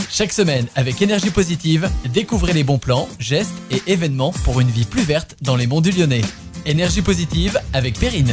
Chaque semaine, avec Énergie Positive, découvrez les bons plans, gestes et événements pour une vie plus verte dans les monts du Lyonnais. Énergie Positive avec Perrine.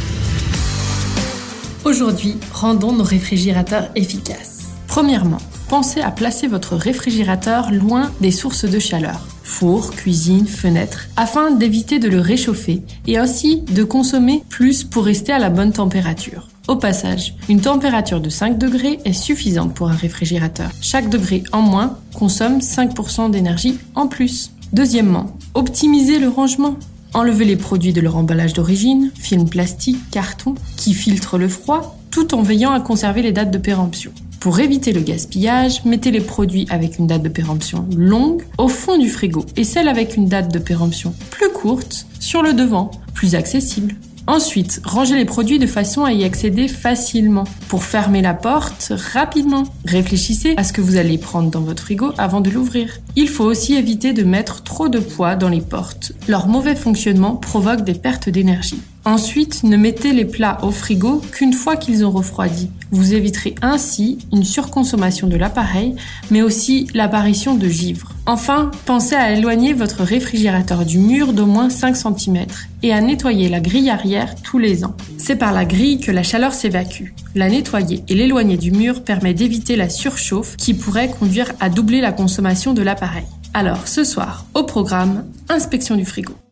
Aujourd'hui, rendons nos réfrigérateurs efficaces. Premièrement, pensez à placer votre réfrigérateur loin des sources de chaleur, four, cuisine, fenêtre, afin d'éviter de le réchauffer et ainsi de consommer plus pour rester à la bonne température. Au passage, une température de 5 degrés est suffisante pour un réfrigérateur. Chaque degré en moins consomme 5% d'énergie en plus. Deuxièmement, optimisez le rangement. Enlevez les produits de leur emballage d'origine, film plastique, carton, qui filtrent le froid, tout en veillant à conserver les dates de péremption. Pour éviter le gaspillage, mettez les produits avec une date de péremption longue au fond du frigo et celles avec une date de péremption plus courte sur le devant, plus accessible. Ensuite, rangez les produits de façon à y accéder facilement. Pour fermer la porte rapidement, réfléchissez à ce que vous allez prendre dans votre frigo avant de l'ouvrir. Il faut aussi éviter de mettre trop de poids dans les portes. Leur mauvais fonctionnement provoque des pertes d'énergie. Ensuite, ne mettez les plats au frigo qu'une fois qu'ils ont refroidi. Vous éviterez ainsi une surconsommation de l'appareil, mais aussi l'apparition de givre. Enfin, pensez à éloigner votre réfrigérateur du mur d'au moins 5 cm et à nettoyer la grille arrière tous les ans. C'est par la grille que la chaleur s'évacue. La nettoyer et l'éloigner du mur permet d'éviter la surchauffe qui pourrait conduire à doubler la consommation de l'appareil. Alors, ce soir, au programme, inspection du frigo.